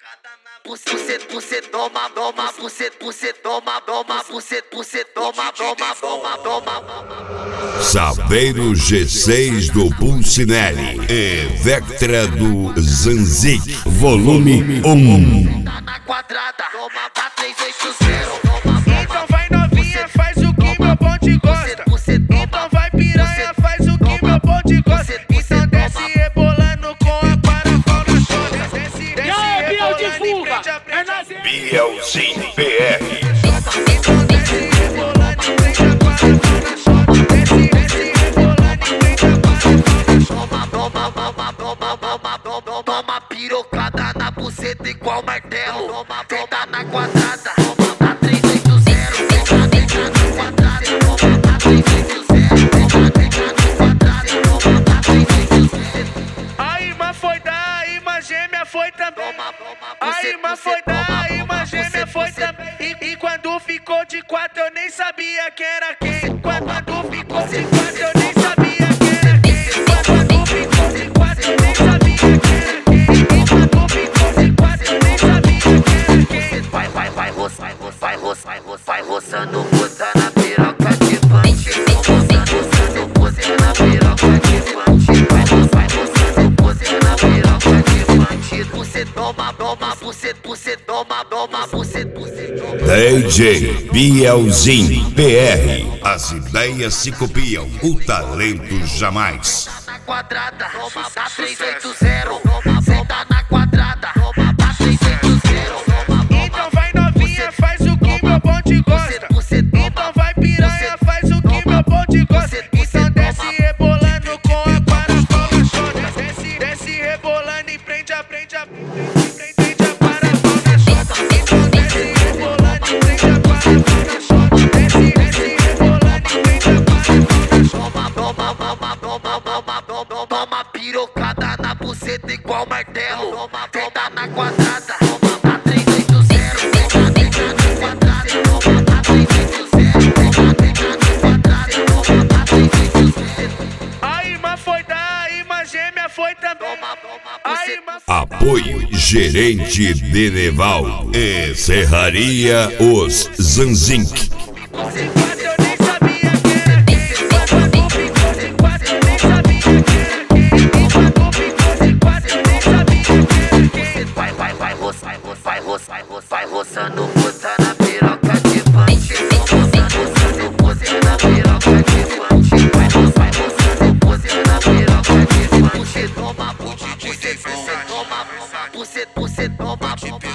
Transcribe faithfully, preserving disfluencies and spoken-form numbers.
Você, você toma, toma, você, você toma, toma, você, você toma, toma, toma, toma. Saveiro G seis do Pulcinelli e Vectra do Zanzik, volume um. Tá na quadrada, toma pra três oito zero. Então vai novinha, faz o que meu bonde gosta. Então vai piranha, faz o que meu bonde gosta. Então desce rebolando com a parafal na chota. Desce, desce rebolando em frente a frente. Bielzinho P R. Então desce rebolando em frente a parafal na chota. Desce, desce rebolando em frente a parafal na chota. Toma, toma, toma, toma, toma, toma pirocada na buceta igual martelo. Toma, toma na quadrada, toma pra três oito zero. Toma, toma na quadrada, toma pra três oito zero. Toma, toma na quadrada, toma pra três oito zero. A irmã foi dar, a irmã gêmea foi também. A irmã foi dar, a irmã gêmea foi também. E, e quando ficou de quatro eu nem sabia quem era quem. Quando ficou de quatro eu nem sabia quem era quem. Quando ficou de quatro eu nem sabia quem era quem. Quando ficou de quatro eu nem sabia quem era quem. Vai, vai, vai, roça, vai, roça, vai, roça, vai, roça, vai roçando puta na piroca de punch. Roçando, roçando puta na piroca de punch. Vai, roça, vai roçando puta na piroca de punch. Você toma, toma, você, você toma, toma, você, você toma. D J Bielzinho P R. As ideias se copiam, o talento jamais. Na quadrada, toma pra três oito zero. Toma, senta na quadrada, toma pra três oito zero. Então vai novinha, faz o que meu bonde gosta. Então vai piranha, faz o que meu bonde gosta. Então desce rebolando com a parafal na chota. Desce, desce rebolando e prende a, prende a, prende a parafal na chota. Então desce rebolando e prende a parafal na chota. Desce, desce rebolando e prende a parafal na chota. Toma, toma, toma, toma, toma, toma, toma pirocada na buceta igual martelo. Toma, toma na quadrada, toma pra três oito zero. Toma, toma na quadrada, toma pra três oito zero. Toma, toma na quadrada, toma pra três oito zero. A irmã foi dar, a irmã gêmea foi também. A irmã Apoio Gerente Beneval e Serraria Os Zanzik. Você quase eu nem sabia quem era quem. Quando ficou de quatro eu nem sabia quem era quem. Quando ficou de quatro eu nem sabia quem era quem. Vai, vai, vai, roça, vai, roça, vai, roça, vai, roça, vai roçando puta na piroca de punch. Roçando, roçando puta na piroca de punch. Vai, roça, vai roçando puta na piroca de punch. Toma, você, você toma, você, você toma,